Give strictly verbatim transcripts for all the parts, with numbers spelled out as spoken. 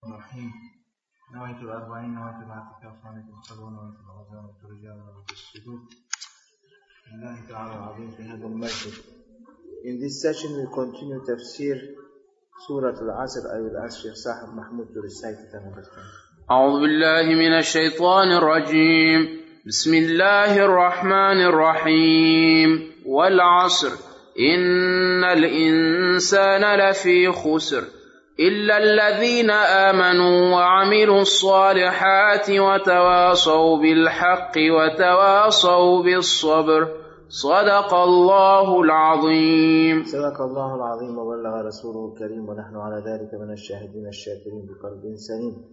الرحيم نويت الأربعين نويت الاعتكاف نويت الخلوة نويت الغزاة نويت الرجال نويت السجود لله تعالى العظيم في هذا المسجد. In this session we continue tafsir Surah Al-Asr. I will ask Sheikh Sahib Mahmoud to recite it and understand. أعوذ بالله من الشيطان الرجيم. بسم الله الرحمن الرحيم. والعصر إن الإنسان لفي خسر إلا الذين آمنوا وعملوا الصالحات وتواصوا بالحق وتواصوا بالصبر. صدق الله العظيم. صدق الله العظيم وبلغ رسوله الكريم ونحن على ذلك من الشاهدين الشاكرين بقلب سليم.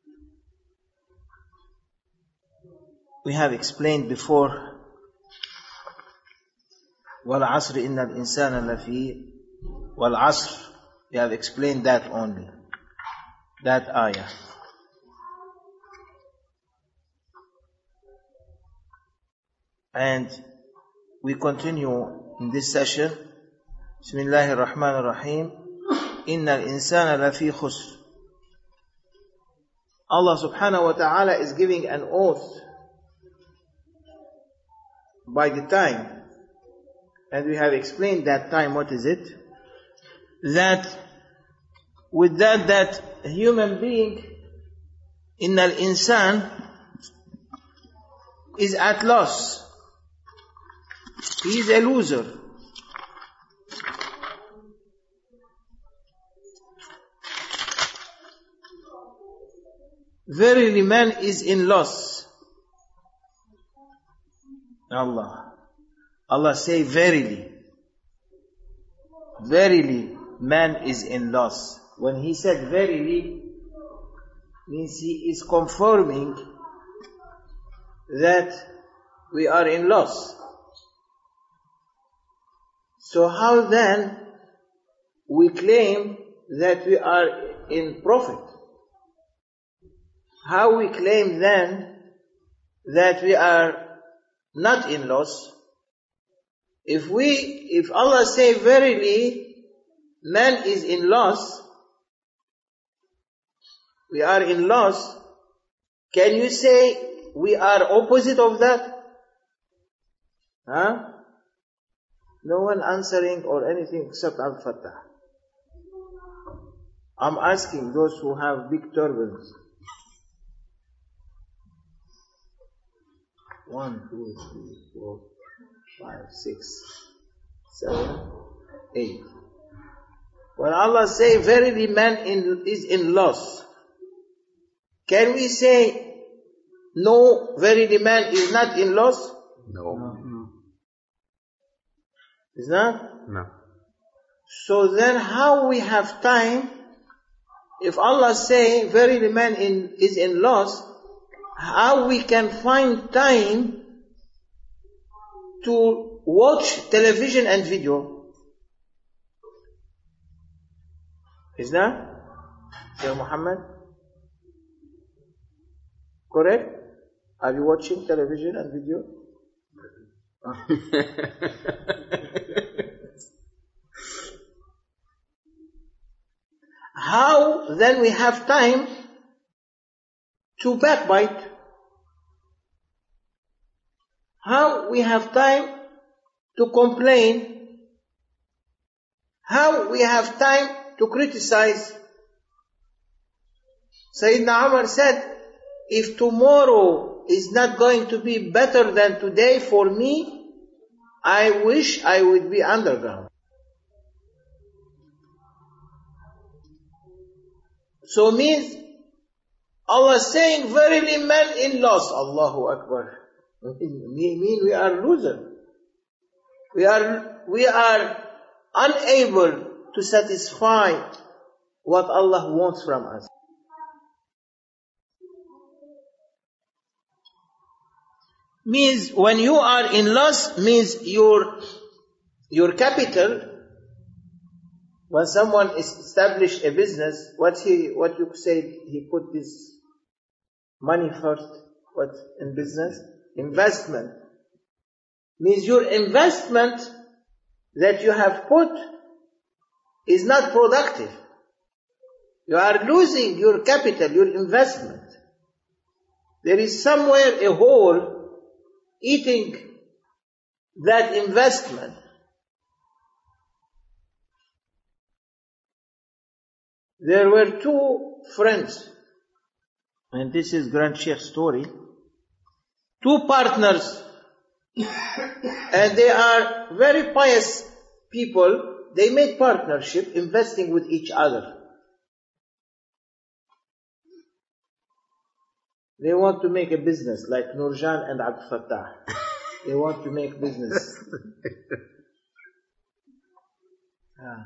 We have explained before وَالْعَصْرِ إِنَّ الْإِنسَانَ لَفِي وَالْعَصْرِ. We have explained that only, that ayah. And we continue in this session. Bismillahir Rahmanir Rahim. Innal insana lafi khusr. Allah subhanahu wa ta'ala is giving an oath by the time, and we have explained that time. What is it? That with that that human being, innal insan, is at loss. He is a loser. Verily man is in loss. Allah. Allah say verily. Verily man is in loss. When he said verily, means he is confirming that we are in loss. So how then we claim that we are in profit? How we claim then that we are not in loss? If we, if Allah say verily man is in loss, we are in loss, can you say we are opposite of that? Huh? No one answering or anything except Al-Fatah. I'm asking those who have big turbans. One, two, three, four, five, six, seven, eight. When Allah say verily man in, is in loss, can we say no, verily man is not in loss? No. No. Is that? No. So then how we have time, if Allah say verily man in, is in loss, how we can find time to watch television and video? Is that? Sir Muhammad? Correct? Are you watching television and video? How then we have time to backbite? How we have time to complain? How we have time to criticize? Sayyidina Umar said, if tomorrow is not going to be better than today for me, I wish I would be underground. So means Allah saying verily man in loss. Allahu Akbar. Mean we are loser. We are we are unable to satisfy what Allah wants from us. Means when you are in loss, means your your capital. When someone established a business, what he what you say he put this money first. What in business? Investment. Means your investment that you have put is not productive. You are losing your capital, your investment. There is somewhere a hole eating that investment. There were two friends, and this is Grand Sheikh's story, two partners, and they are very pious people. They made partnership, investing with each other. They want to make a business like Nurjan and Abdul Fattah. They want to make business. ah.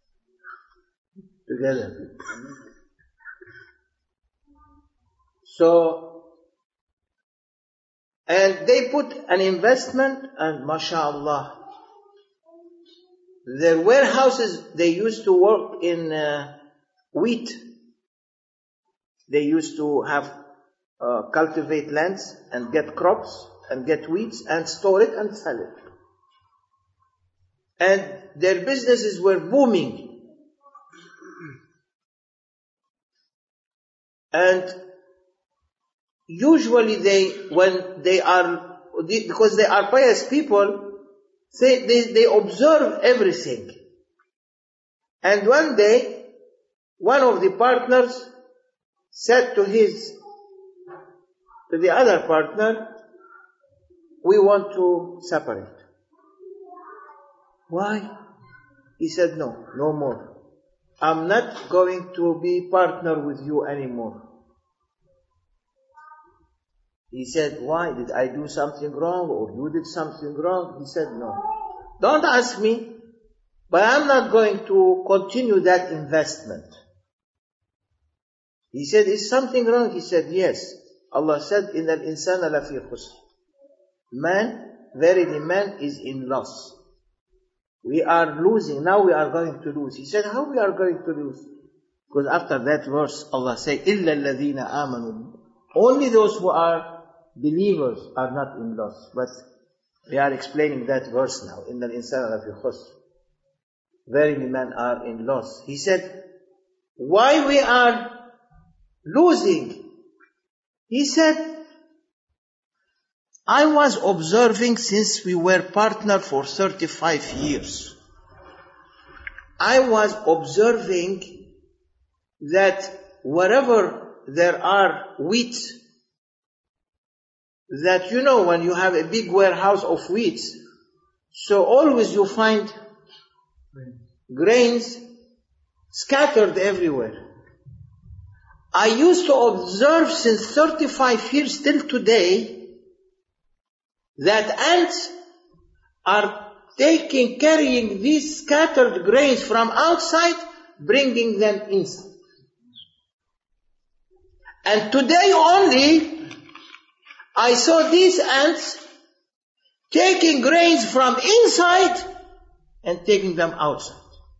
Together. So, and they put an investment, and mashallah, their warehouses, they used to work in uh, wheat. They used to have uh, cultivate lands and get crops and get wheats and store it and sell it. And their businesses were booming. And usually they, when they are, because they are pious people, they, they, they observe everything. And one day, one of the partners said to his, to the other partner, we want to separate. Why? He said, no, no more. I'm not going to be partner with you anymore. He said, why? Did I do something wrong or you did something wrong? He said, no. Don't ask me, but I'm not going to continue that investment. He said, is something wrong? He said, yes. Allah said, إِنَّ الْإِنسَانَ لَفِي خُسْرٍ. Man, verily man is in loss. We are losing. Now we are going to lose. He said, how we are going to lose? Because after that verse, Allah said, إِلَّا الَّذِينَ آمَنُوا. Only those who are believers are not in loss. But we are explaining that verse now. إِنَّ الْإِنسَانَ لَفِي خُسْرٍ. Verily men are in loss. He said, why we are losing? He said, I was observing since we were partners for thirty-five years. I was observing that wherever there are wheat, that you know when you have a big warehouse of wheat, so always you find grains scattered everywhere. I used to observe since thirty-five years till today that ants are taking, carrying these scattered grains from outside, bringing them inside. And today only, I saw these ants taking grains from inside and taking them outside.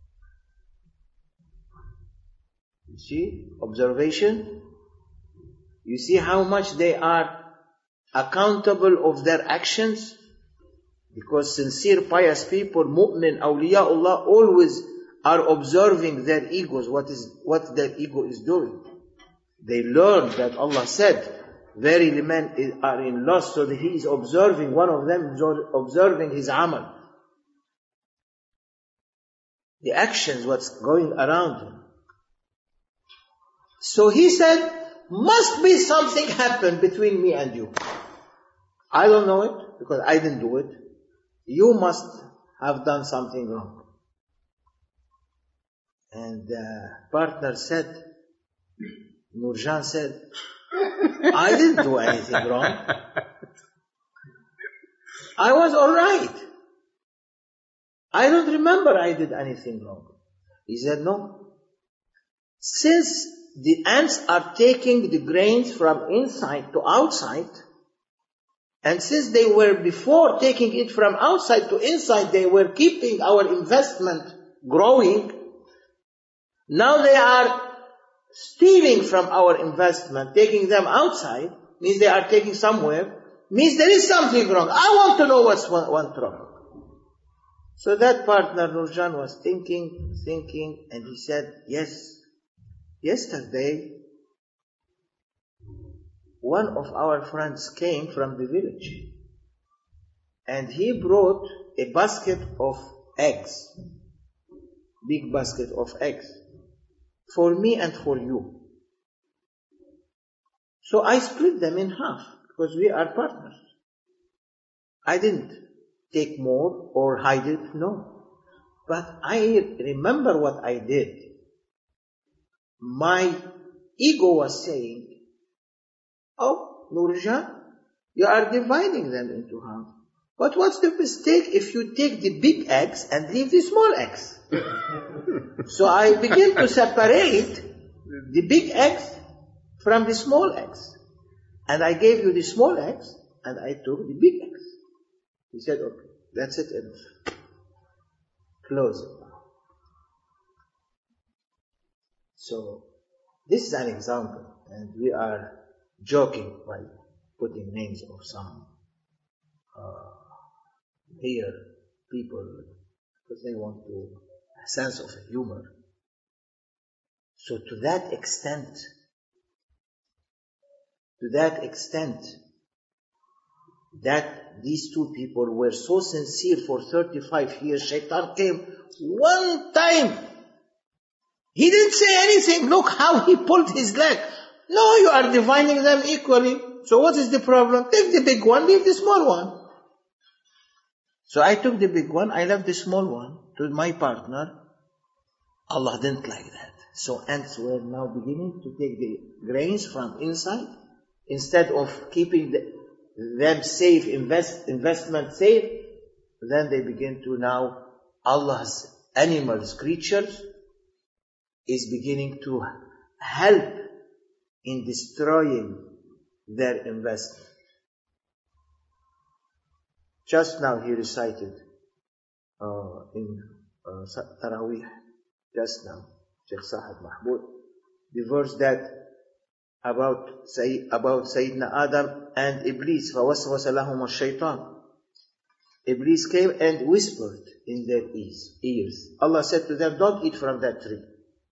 You see, observation. You see how much they are accountable of their actions, because sincere pious people, mu'min, awliyaullah, always are observing their egos, what is what their ego is doing. They learn that Allah said, verily men are in loss, so that he is observing, one of them is observing his amal, the actions, what's going around him. So he said, must be something happened between me and you. I don't know it, because I didn't do it. You must have done something wrong. And the partner said, Nurjan said, I didn't do anything wrong. I was alright. I don't remember I did anything wrong. He said, no. Since the ants are taking the grains from inside to outside, and since they were before taking it from outside to inside, they were keeping our investment growing. Now they are stealing from our investment, taking them outside, means they are taking somewhere, means there is something wrong. I want to know what's went wrong. So that partner, Nurjan, was thinking, thinking, and he said, yes, Yesterday, one of our friends came from the village and he brought a basket of eggs, big basket of eggs, for me and for you. So I split them in half because we are partners. I didn't take more or hide it, no. But I remember what I did. My ego was saying, oh, Nurjan, you are dividing them into half. But what's the mistake if you take the big eggs and leave the small eggs? So I began to separate the big eggs from the small eggs. And I gave you the small eggs and I took the big eggs. He said, okay, that's it enough. Close it. So, this is an example, and we are joking by putting names of some uh, here people because they want to a sense of humor. So to that extent, to that extent, that these two people were so sincere for thirty-five years, Shaitan came one time. He didn't say anything. Look how he pulled his leg. No, you are dividing them equally. So what is the problem? Take the big one, leave the small one. So I took the big one, I left the small one to my partner. Allah didn't like that. So ants were now beginning to take the grains from inside. Instead of keeping the, them safe, invest, investment safe, then they begin to now, Allah's animals, creatures, is beginning to help in destroying their investment. Just now he recited uh, in uh, Taraweeh, just now, Sheikh Sahad Mahmoud, the verse that about Say, about Sayyidina Adam and Iblis, فَوَسْوَسَ لَهُمَ الشَّيْطَانِ. Iblis came and whispered in their ears. ears. Allah said to them, don't eat from that tree.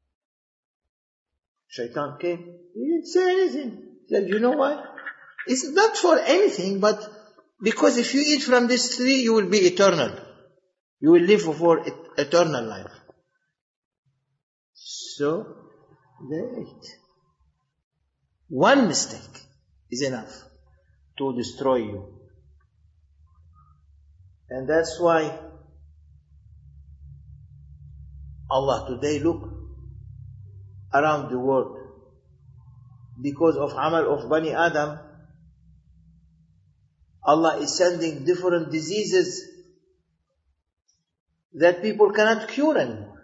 Shaitan came, he didn't say anything. He said, you know what? It's not for anything, but because if you eat from this tree, you will be eternal. You will live for eternal life. So, they ate. One mistake is enough to destroy you. And that's why Allah today, look around the world, because of amal of Bani Adam, Allah is sending different diseases that people cannot cure anymore.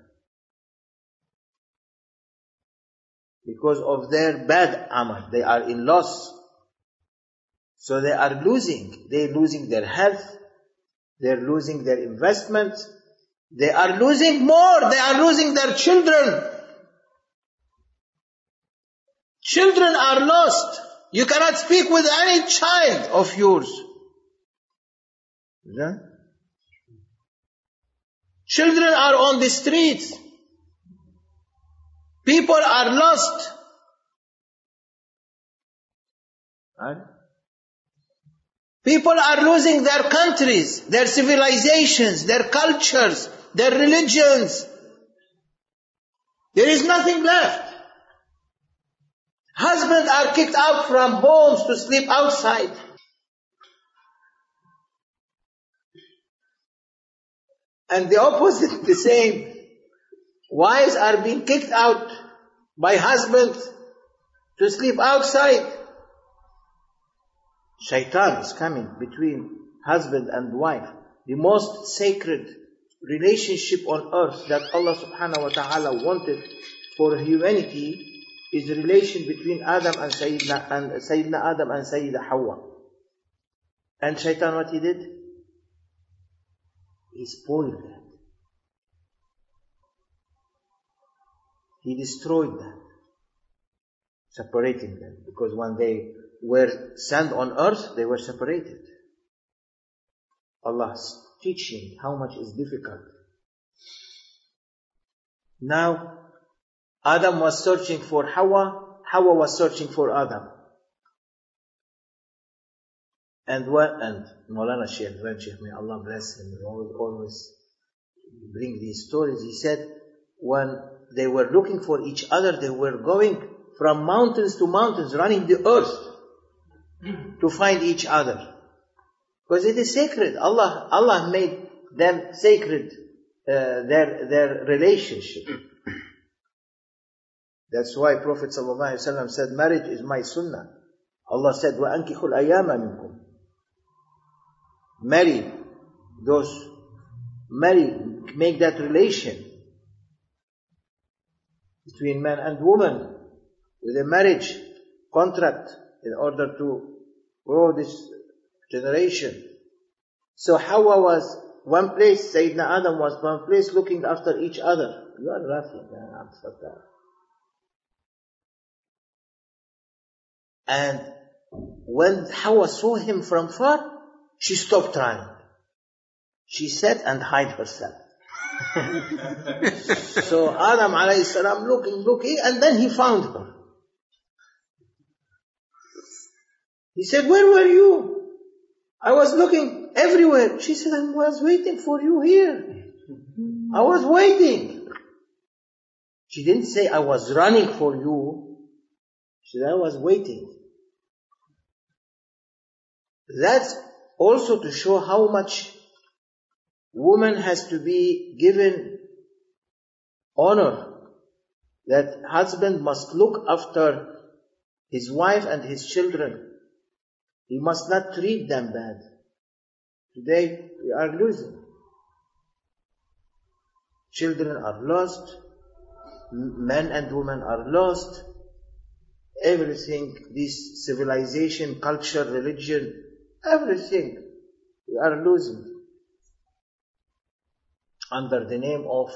Because of their bad amal, they are in loss. So they are losing. They are losing their health. They are losing their investments. They are losing more. They are losing their children. Children are lost. You cannot speak with any child of yours. Yeah? Children are on the streets. People are lost. Right? People are losing their countries, their civilizations, their cultures, their religions. There is nothing left. Husbands are kicked out from homes to sleep outside. And the opposite, the same. Wives are being kicked out by husbands to sleep outside. Shaitan is coming between husband and wife. The most sacred relationship on earth that Allah subhanahu wa ta'ala wanted for humanity is the relation between Adam and Sayyidina, and Sayyidina Adam and Sayyida Hawa. And Shaitan, what he did? He spoiled that. He destroyed that, separating them. Because when they were sent on earth, they were separated. Allah's teaching how much is difficult. Now, Adam was searching for Hawa, Hawa was searching for Adam. And what, and Maulana Shaykh, Grand Shaykh, may Allah bless him, always, always bring these stories. He said, when they were looking for each other, they were going from mountains to mountains, running the earth to find each other. Because it is sacred. Allah, Allah made them sacred, uh, their, their relationship. That's why Prophet ﷺ said, marriage is my sunnah. Allah said, وَأَنْكِحُ الْأَيَامَ مِنْكُمْ. Marry those, marry, make that relation between man and woman with a marriage contract in order to grow this generation. So Hawa was one place, Sayyidina Adam was one place looking after each other. You are laughing. And when Hawa saw him from far, she stopped running. She sat and hid herself. So Adam alayhi salam looking, looking, and then he found her. He said, where were you? I was looking everywhere. She said, I was waiting for you here. I was waiting. She didn't say, I was running for you. She said, I was waiting. That's also to show how much woman has to be given honor. That husband must look after his wife and his children. He must not treat them bad. Today we are losing. Children are lost. Men and women are lost. Everything, this civilization, culture, religion, everything we are losing under the name of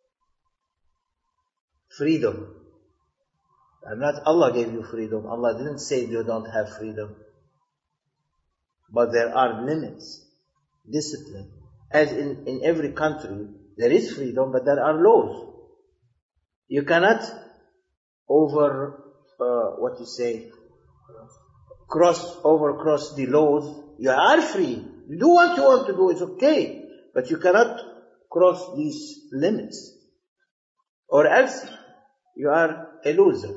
freedom. And not Allah gave you freedom. Allah didn't say you don't have freedom. But there are limits, discipline. As in, in every country, there is freedom, but there are laws. You cannot over, uh, what you say, cross, over cross the laws. You are free. You do what you want to do, it's okay. But you cannot cross these limits. Or else, you are a loser.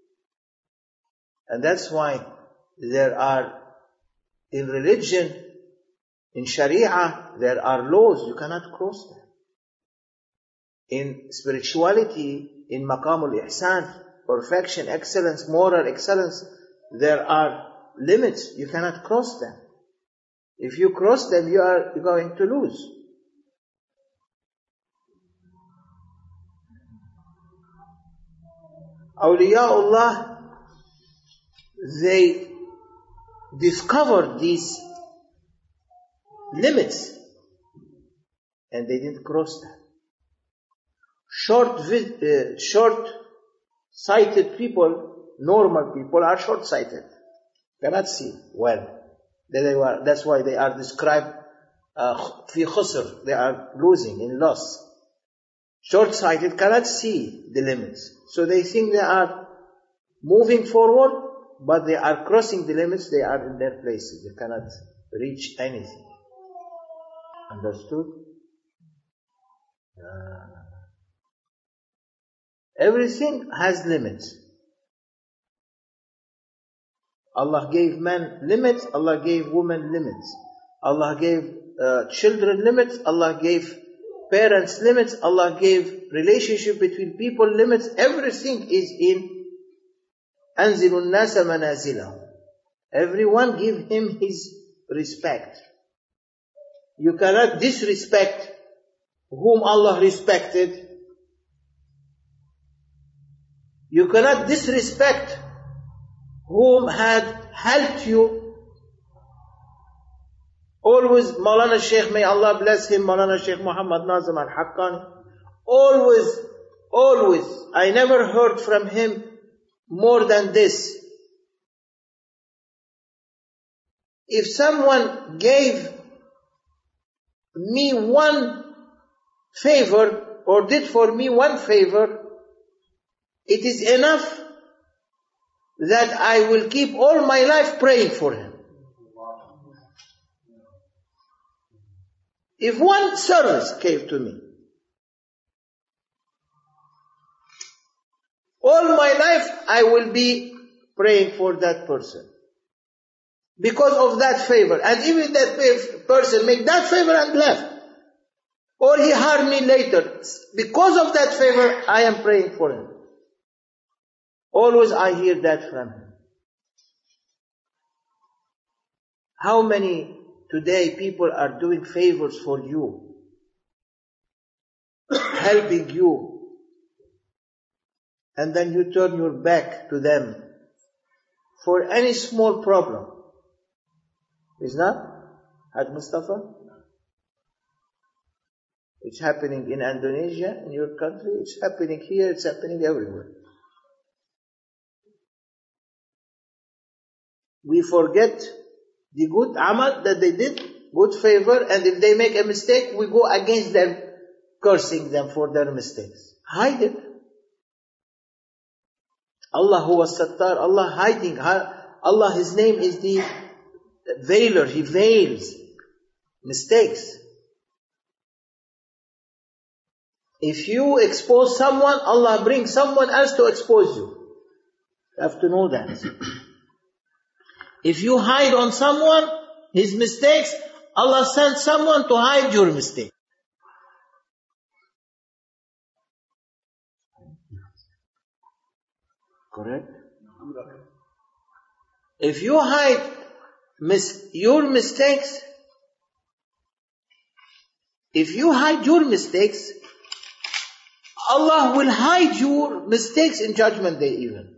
And that's why there are, in religion, in Sharia, there are laws, you cannot cross them. In spirituality, in Maqamul Ihsan, perfection, excellence, moral excellence, there are limits, you cannot cross them. If you cross them, you are going to lose. Awliyaullah, they discovered these limits and they didn't cross them. Short, uh, short-sighted people, normal people, are short-sighted. Cannot see well. They were, that's why they are described fi khusr. They are losing, in loss. Short-sighted cannot see the limits. So they think they are moving forward, but they are crossing the limits, they are in their places. They cannot reach anything. Understood? Uh, everything has limits. Allah gave man limits, Allah gave woman limits. Allah gave uh, children limits, Allah gave parents limits, Allah gave relationship between people limits. Everything is in أَنزِلُ النَّاسَ مَنَازِلَهُ. Everyone give him his respect. You cannot disrespect whom Allah respected. You cannot disrespect whom had helped you. Always, Maulana Shaykh, may Allah bless him, Maulana Shaykh Muhammad Nazim al-Haqqani, always, always, I never heard from him more than this. If someone gave me one favor, or did for me one favor, it is enough that I will keep all my life praying for him. If one service came to me, all my life I will be praying for that person. Because of that favor. And even that person make that favor and left. Or he harm me later. Because of that favor, I am praying for him. Always I hear that from him. How many today people are doing favors for you, helping you, and then you turn your back to them for any small problem? Is not? Haj Mustafa? It's happening in Indonesia, in your country, it's happening here, it's happening everywhere. We forget the good amal that they did, good favor, and if they make a mistake, we go against them, cursing them for their mistakes. Hide it. Allah huwa sattar, Allah hiding, Allah, His name is the veiler, He veils mistakes. If you expose someone, Allah brings someone else to expose you. You have to know that. If you hide on someone his mistakes, Allah sends someone to hide your mistake. Correct? If you hide mis- your mistakes, if you hide your mistakes, Allah will hide your mistakes in Judgment Day even.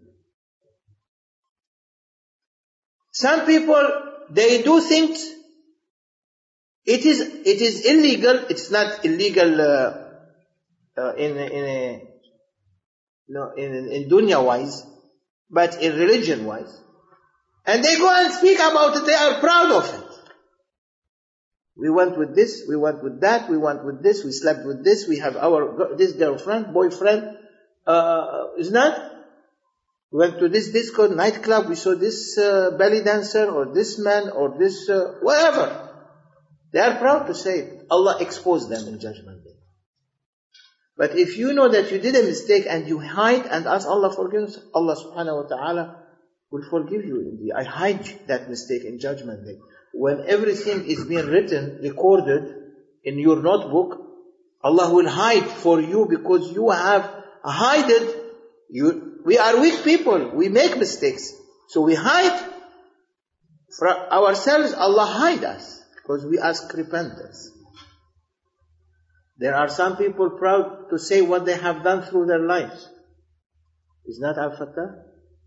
Some people, they do things, it is it is illegal, it's not illegal uh, uh, in in a, no, in, in dunya wise, but in religion wise. And they go and speak about it, they are proud of it. We went with this, we went with that, we went with this, we slept with this, we have our, this girlfriend, boyfriend, uh, is not? We went to this disco, nightclub, we saw this uh, belly dancer, or this man, or this, uh, whatever. They are proud to say it. Allah exposed them in Judgment Day. But if you know that you did a mistake and you hide and ask Allah forgiveness, Allah subhanahu wa ta'ala will forgive you. I hide that mistake in Judgment Day. When everything is being written, recorded in your notebook, Allah will hide for you because you have hidden. You, we are weak people. We make mistakes. So we hide from ourselves. Allah hide us because we ask repentance. There are some people proud to say what they have done through their lives. Is that Al-Fatah?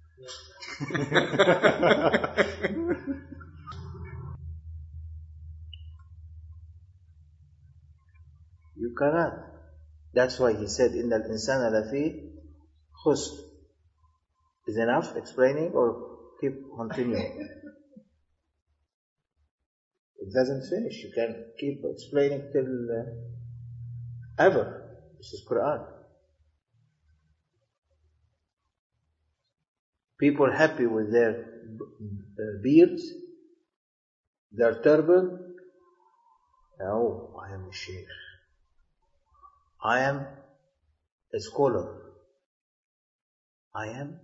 You cannot. That's why he said, إِنَّ الْإِنسَانَ لَفِي خُسْرٍ. Is enough explaining or keep continuing? It doesn't finish. You can keep explaining till uh, ever. This is Quran. People happy with their uh, beards, their turban. Oh, I am a sheikh. I am a scholar. I am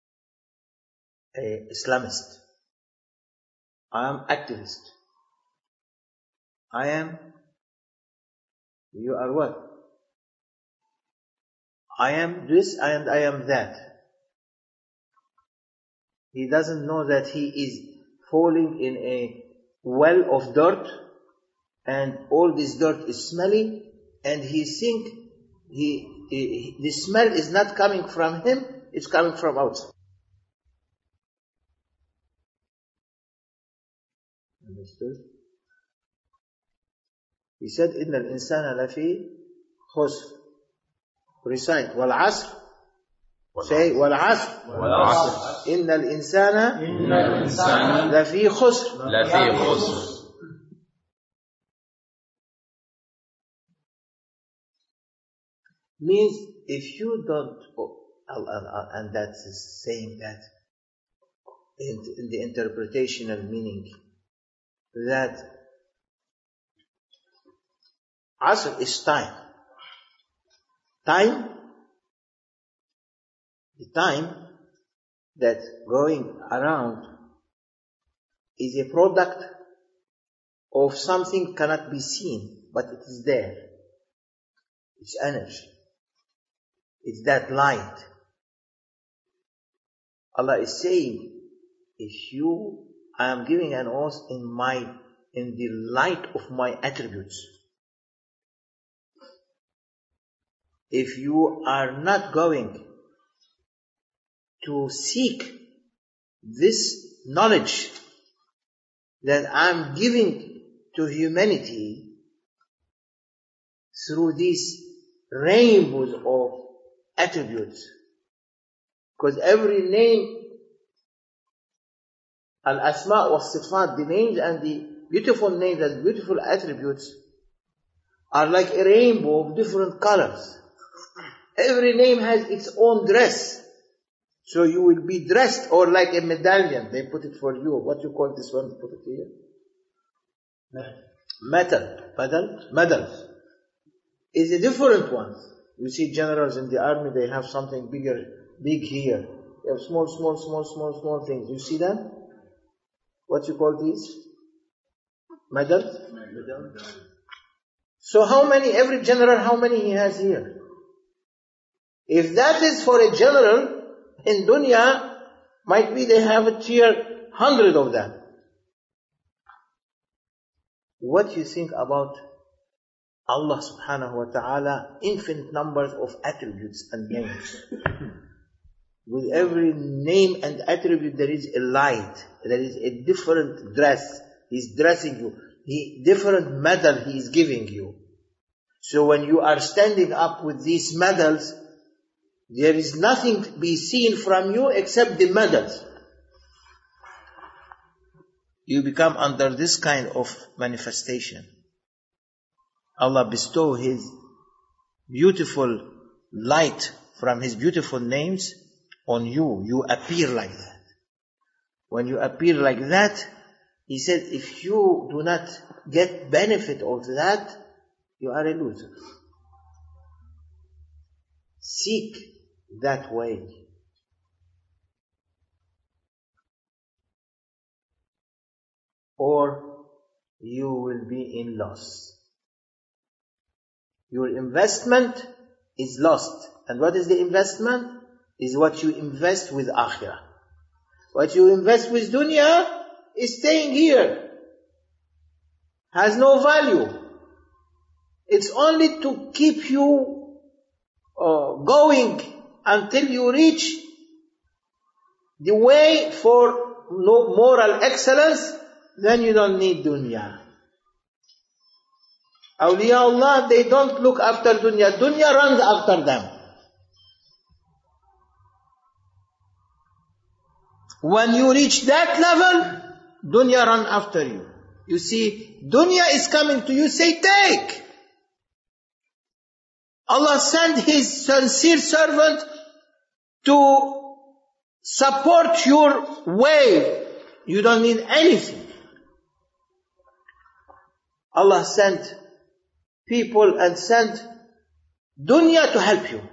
a Islamist. I am activist. I am, you are what? I am this and I am that. He doesn't know that he is falling in a well of dirt and all this dirt is smelly and he think he, he, the smell is not coming from him, it's coming from outside. Understood? He said, إِنَّ الْإِنسَانَ لَفِي خُسْرٍ. Recite, وَالْعَصْرِ. Say, وَالْعَصْرِ. وَالْعَصْرِ. إِنَّ الْإِنسَانَ إِنَّ الْإِنسَانَ لَفِي خُسْرٍ. لَفِي خُسْرٍ. Means, if you don't And that is saying that in, in the interpretational meaning, that Asr is time. Time, the time that going around is a product of something cannot be seen, but it is there. It's energy. It's that light. Allah is saying, if you, I am giving an oath in my, in the light of my attributes. If you are not going to seek this knowledge that I'm giving to humanity through these rainbows of attributes, because every name, al-asma wa sifat, the names and the beautiful names and beautiful attributes are like a rainbow of different colors. Every name has its own dress. So you will be dressed, or like a medallion, they put it for you. What you call this one? Put it here. Metal. Medal. Medals. Is a different one. You see generals in the army, they have something bigger, big here. They have small, small, small, small, small things. You see them? What you call these? Medals? Medal. So how many, every general, how many he has here? If that is for a general, in dunya, might be they have a tier hundred of them. What you think about Allah subhanahu wa ta'ala, infinite numbers of attributes and names. With every name and attribute there is a light, there is a different dress. He's dressing you. He, different medal he is giving you. So when you are standing up with these medals, there is nothing to be seen from you except the medals. You become under this kind of manifestation. Allah bestow His beautiful light from His beautiful names on you. You appear like that. When you appear like that, He said, if you do not get benefit of that, you are a loser. Seek that way. Or you will be in loss. Your investment is lost. And what is the investment? Is what you invest with akhirah. What you invest with dunya is staying here. Has no value. It's only to keep you uh, going until you reach the way for no moral excellence. Then you don't need dunya. Awliyaullah, they don't look after dunya. Dunya runs after them. When you reach that level, dunya run after you. You see, dunya is coming to you, say, take. Allah sent His sincere servant to support your way. You don't need anything. Allah sent people and sent dunya to help you.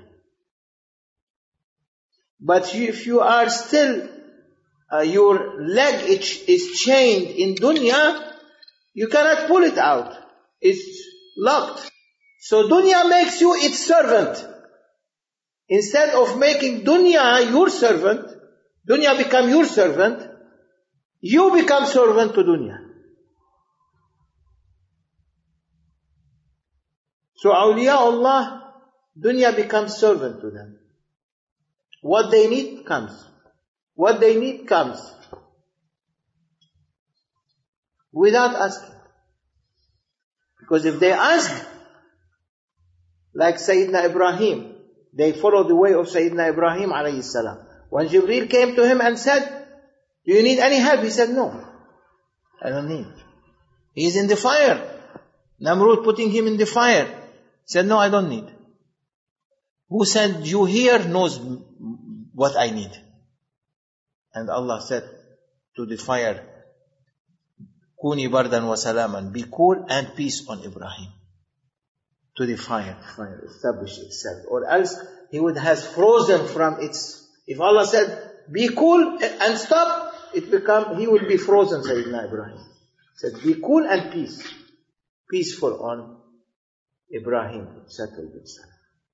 But if you are still, uh, your leg is, is chained in dunya, you cannot pull it out. It's locked. So dunya makes you its servant. Instead of making dunya your servant, dunya become your servant, you become servant to dunya. So awliyaullah, dunya becomes servant to them. What they need comes. What they need comes. Without asking. Because if they ask, like Sayyidina Ibrahim, they follow the way of Sayyidina Ibrahim alayhi salam. When Jibreel came to him and said, do you need any help? He said, no, I don't need. He is in the fire. Namrud putting him in the fire. He said, no, I don't need. who sent you here knows what I need. And Allah said to the fire, Kuni bardan wa salaman, be cool and peace on Ibrahim. To the fire, fire establish itself. Or else he would have frozen from its, if Allah said, be cool and stop, it become, he would be frozen, Sayyidina Ibrahim. He said, be cool and peace. Peaceful on Ibrahim, settled itself.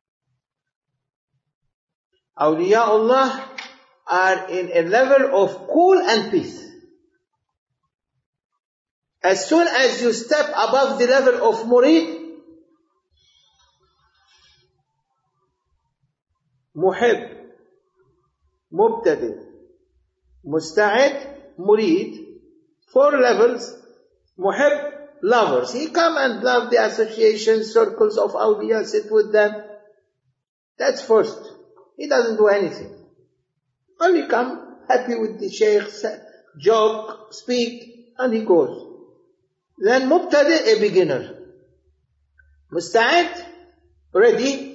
Awliyaullah are in a level of cool and peace. As soon as you step above the level of murid, muhib, mubtadi, musta'id, murid, four levels, muhib, lovers. He come and love the association circles of awliya, sit with them. That's first. He doesn't do anything. Only come, happy with the shaykh, joke, speak, and he goes. Then mubtadi, a beginner. Musta'id, ready.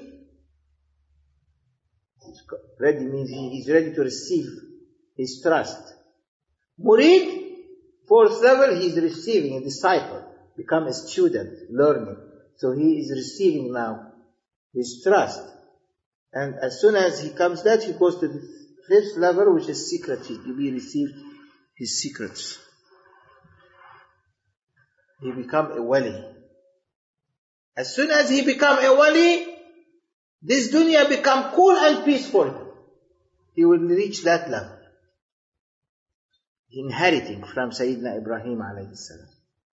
Ready means he is ready to receive his trust. Murid, fourth level, he is receiving, a disciple. Become a student, learning. So he is receiving now his trust. And as soon as he comes that, he goes to the fifth level, which is secret. He received his secrets. He become a wali. As soon as he become a wali, this dunya become cool and peaceful. He will reach that level. Inheriting from Sayyidina Ibrahim alayhi salam.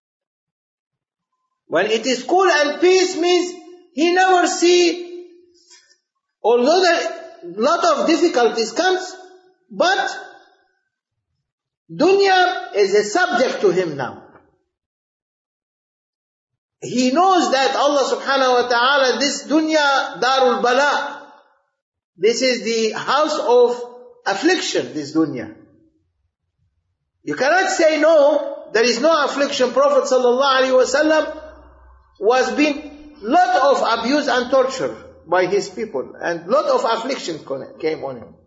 When it is cool and peace means he never see, although a lot of difficulties comes, but dunya is a subject to him now. He knows that Allah subhanahu wa ta'ala, this dunya darul bala, this is the house of affliction, this dunya. You cannot say no, there is no affliction. Prophet sallallahu alaihi wasallam was being lot of abuse and torture by his people, and lot of affliction came on him.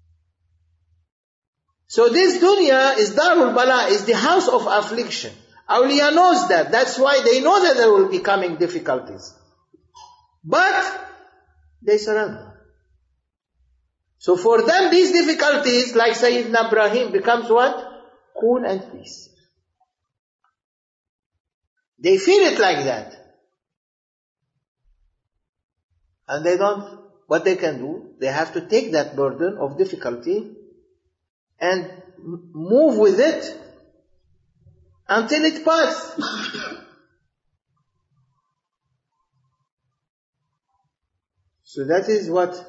So this dunya is darul bala, is the house of affliction. Awliya knows that. That's why they know that there will be coming difficulties. But they surrender. So for them, these difficulties, like Sayyidina Ibrahim, becomes what? Cool and peace. They feel it like that. And they don't, what they can do, they have to take that burden of difficulty and move with it until it passes. So that is what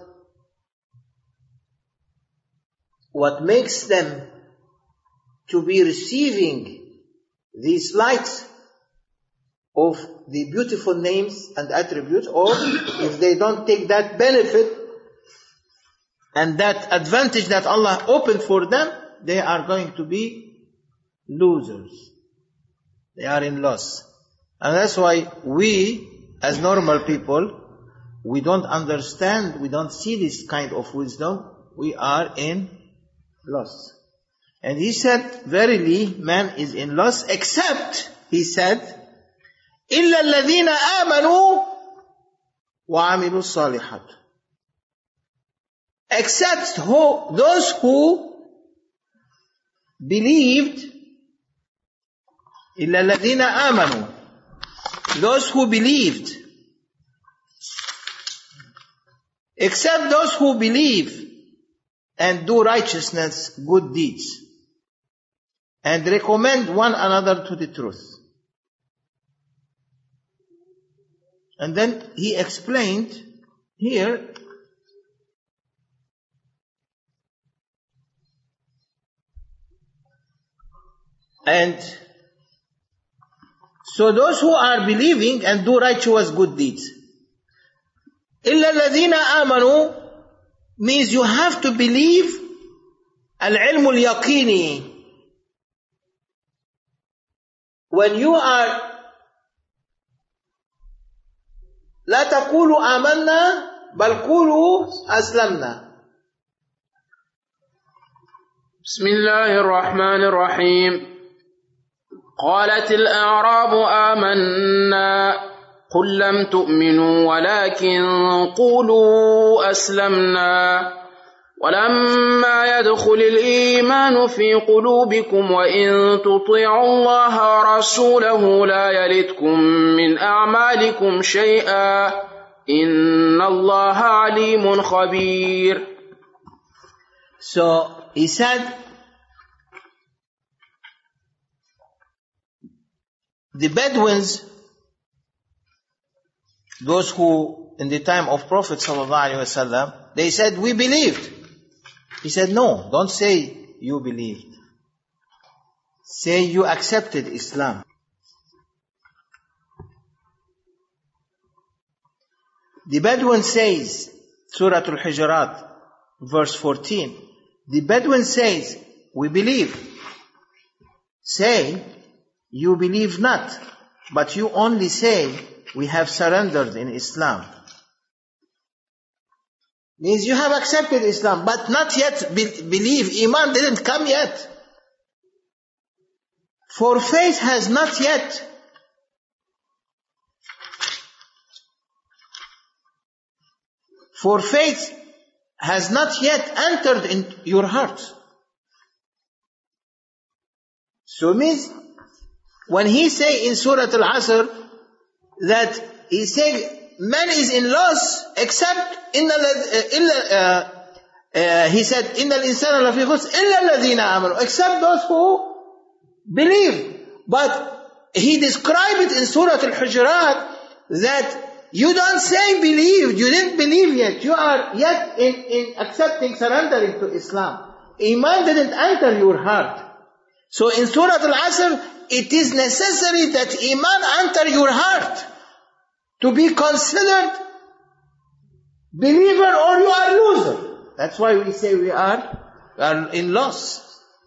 what makes them to be receiving these lights of the beautiful names and attributes, or if they don't take that benefit and that advantage that Allah opened for them, they are going to be losers. They are in loss. And that's why we, as normal people, we don't understand, we don't see this kind of wisdom. We are in loss. And he said, verily, man is in loss, except, he said, إِلَّا الَّذِينَ آمَنُوا وَعَمِلُوا الصَّالِحَاتِ. Except who, those who believed, إِلَّا الَّذِينَ آمَنُوا, those who believed, except those who believe and do righteousness, good deeds, and recommend one another to the truth. And then he explained here and so those who are believing and do righteous good deeds. إِلَّا الَّذِينَ آمَنُوا means you have to believe al-ilm al-yaqini. When you are لا تقولوا آمنا بل قولوا أسلمنا. بسم الله الرحمن الرحيم. قالت الأعراب آمنا قل لم تؤمنوا ولكن قولوا أسلمنا ولما يدخل الإيمان في قلوبكم وإن تطيعوا الله ورسوله لا يلتكم من أعمالكم شيئا إن الله عليم خبير. So he said, the Bedouins, those who in the time of Prophet ﷺ, they said, we believed. He said, no, don't say you believed. Say you accepted Islam. The Bedouin says, Surah Al-Hujurat, verse fourteen, the Bedouin says, we believe. Say, you believe not, but you only say, we have surrendered in Islam. Means you have accepted Islam, but not yet be- believe. Iman didn't come yet. For faith has not yet. For faith has not yet entered in your heart. So it means, when he say in Surah Al-Asr, that he say, man is in loss except إن إلا uh, uh, he said إن الإنسان لفي خسر إلا الذين آمنوا, except those who believe. But he described it in Surah Al-Hujurat that you don't say believed, you didn't believe yet, you are yet in, in accepting, surrendering to Islam. Iman didn't enter your heart. So in Surah Al-Asr, it is necessary that Iman enter your heart to be considered believer, or you are loser. That's why we say we are, we are in loss.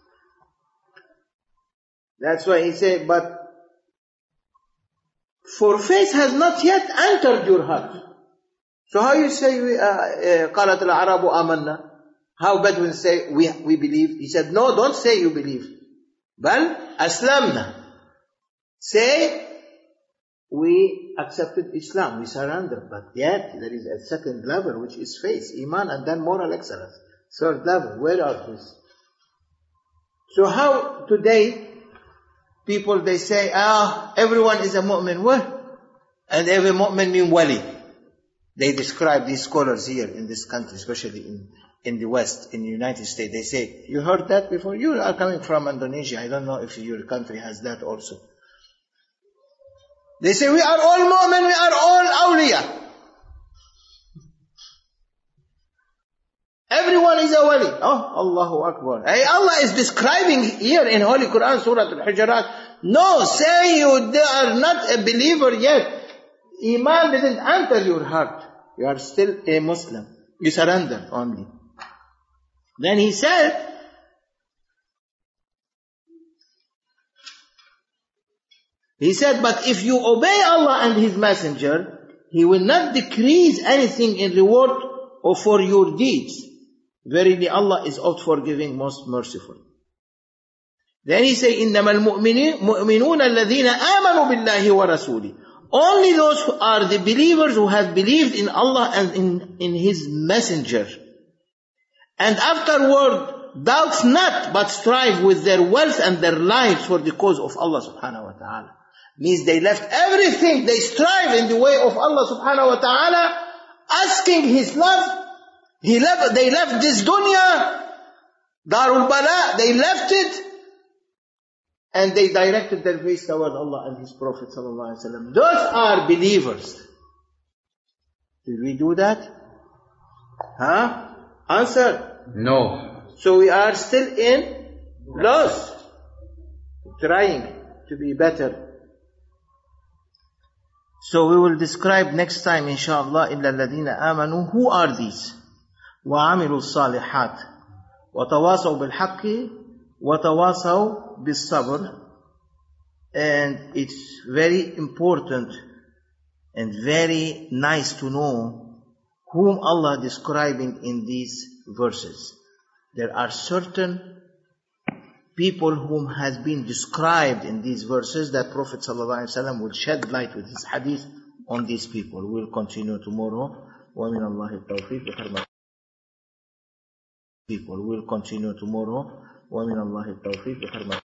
That's why he said, but for faith has not yet entered your heart. So how you say we uh, قالت الأعراب آمنا? How Bedouins say we we believe? He said, no, don't say you believe. بل أسلمنا. Say we accepted Islam, we surrendered, but yet there is a second level which is faith, Iman, and then moral excellence. Third level, where are these? So how today people they say, ah, everyone is a mu'min, what? And every mu'min mean wali. They describe these scholars here in this country, especially in, in the West, in the United States. They say, you heard that before? You are coming from Indonesia. I don't know if your country has that also. They say, we are all mu'min, we are all awliya. Everyone is a wali. Oh, Allahu Akbar. Hey, Allah is describing here in Holy Quran, Surah Al-Hujurat. No, say you are not a believer yet. Iman didn't enter your heart. You are still a Muslim. You surrender only. Then he said, He said, but if you obey Allah and His Messenger, He will not decrease anything in reward or for your deeds. Verily Allah is oft forgiving, most merciful. Then he said, إِنَّمَا الْمُؤْمِنُونَ الَّذِينَ آمَنُوا بِاللَّهِ وَرَسُولِهِ. Only those who are the believers who have believed in Allah and in, in His Messenger. And afterward, doubt not, but strive with their wealth and their lives for the cause of Allah subhanahu wa ta'ala. Means they left everything, they strive in the way of Allah subhanahu wa ta'ala, asking His love. He left, they left this dunya, Darul Bala, they left it, and they directed their face toward Allah and His Prophet sallallahu alaihi wasallam. Those are believers. Did we do that? Huh? Answer. No. So we are still in loss, trying to be better. So we will describe next time, inshallah, إِلَّا الَّذِينَ آمَنُوا. Who are these? وَعَمِلُوا الصَّالِحَاتِ وَتَوَاصَوْا بِالْحَقِّ وَتَوَاصَوْا بِالصَّبْرِ. And it's very important and very nice to know whom Allah describing in these verses. There are certain people whom has been described in these verses that Prophet ﷺ will shed light with his hadith on these people. We'll continue tomorrow. وَمِنَ اللَّهِ التَّوْفِيقِ. People will continue tomorrow. وَمِنَ اللَّهِ التَّوْفِيقِ.